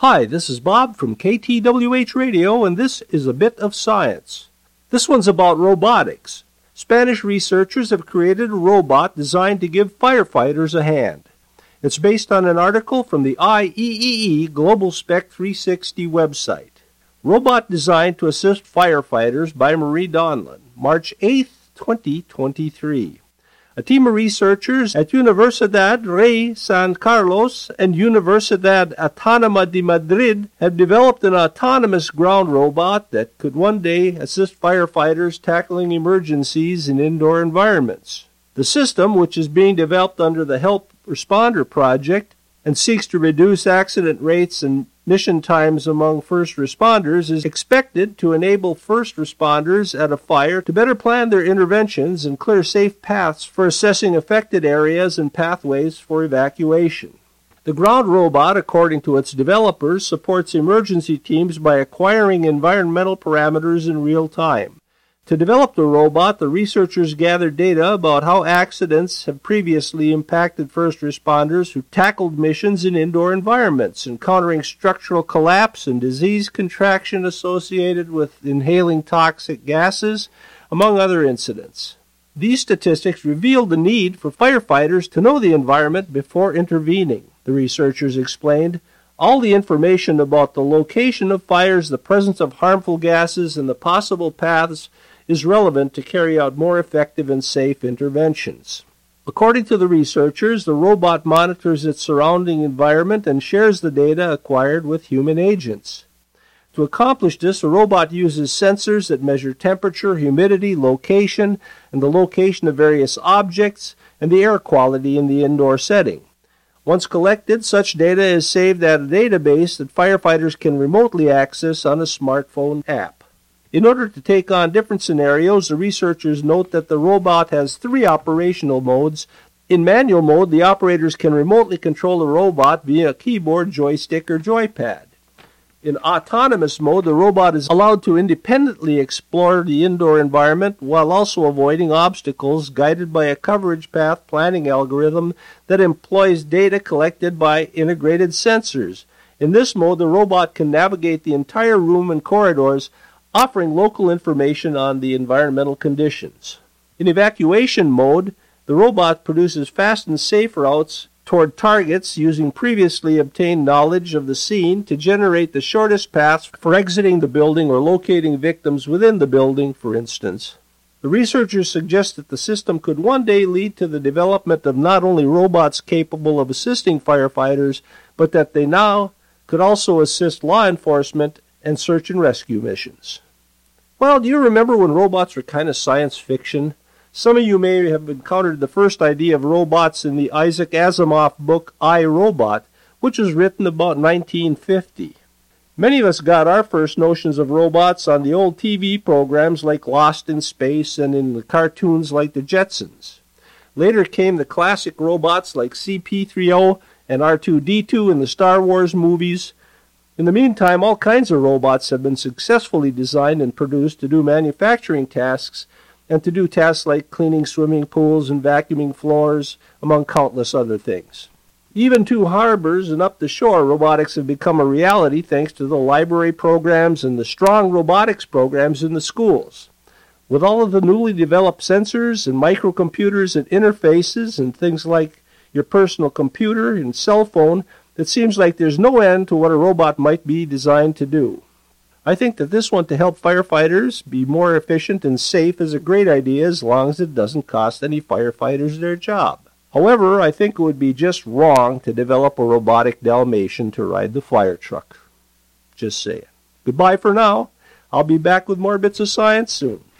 Hi, this is Bob from KTWH Radio, and this is a bit of science. This one's about robotics. Spanish researchers have created a robot designed to give firefighters a hand. It's based on an article from the IEEE Global Spec 360 website. Robot designed to assist firefighters by Marie Donlin, March 8, 2023. A team of researchers at Universidad Rey San Carlos and Universidad Autónoma de Madrid have developed an autonomous ground robot that could one day assist firefighters tackling emergencies in indoor environments. The system, which is being developed under the Help Responder Project and seeks to reduce accident rates and mission times among first responders, is expected to enable first responders at a fire to better plan their interventions and clear safe paths for assessing affected areas and pathways for evacuation. The ground robot, according to its developers, supports emergency teams by acquiring environmental parameters in real time. To develop the robot, the researchers gathered data about how accidents have previously impacted first responders who tackled missions in indoor environments, encountering structural collapse and disease contraction associated with inhaling toxic gases, among other incidents. These statistics revealed the need for firefighters to know the environment before intervening, the researchers explained. All the information about the location of fires, the presence of harmful gases, and the possible paths is relevant to carry out more effective and safe interventions. According to the researchers, the robot monitors its surrounding environment and shares the data acquired with human agents. To accomplish this, the robot uses sensors that measure temperature, humidity, location, and the location of various objects, and the air quality in the indoor setting. Once collected, such data is saved at a database that firefighters can remotely access on a smartphone app. In order to take on different scenarios, the researchers note that the robot has 3 operational modes. In manual mode, the operators can remotely control the robot via a keyboard, joystick, or joypad. In autonomous mode, the robot is allowed to independently explore the indoor environment while also avoiding obstacles, guided by a coverage path planning algorithm that employs data collected by integrated sensors. In this mode, the robot can navigate the entire room and corridors, offering local information on the environmental conditions. In evacuation mode, the robot produces fast and safe routes toward targets using previously obtained knowledge of the scene to generate the shortest paths for exiting the building or locating victims within the building, for instance. The researchers suggest that the system could one day lead to the development of not only robots capable of assisting firefighters, but that they now could also assist law enforcement and search and rescue missions. Well, do you remember when robots were kind of science fiction? Some of you may have encountered the first idea of robots in the Isaac Asimov book I, Robot, which was written about 1950. Many of us got our first notions of robots on the old TV programs like Lost in Space and in the cartoons like the Jetsons. Later came the classic robots like CP-3O and R2-D2 in the Star Wars movies. In the meantime, all kinds of robots have been successfully designed and produced to do manufacturing tasks and to do tasks like cleaning swimming pools and vacuuming floors, among countless other things. Even to harbors and up the shore, robotics have become a reality thanks to the library programs and the strong robotics programs in the schools. With all of the newly developed sensors and microcomputers and interfaces and things like your personal computer and cell phone, it seems like there's no end to what a robot might be designed to do. I think that this one to help firefighters be more efficient and safe is a great idea as long as it doesn't cost any firefighters their job. However, I think it would be just wrong to develop a robotic Dalmatian to ride the fire truck. Just saying. Goodbye for now. I'll be back with more bits of science soon.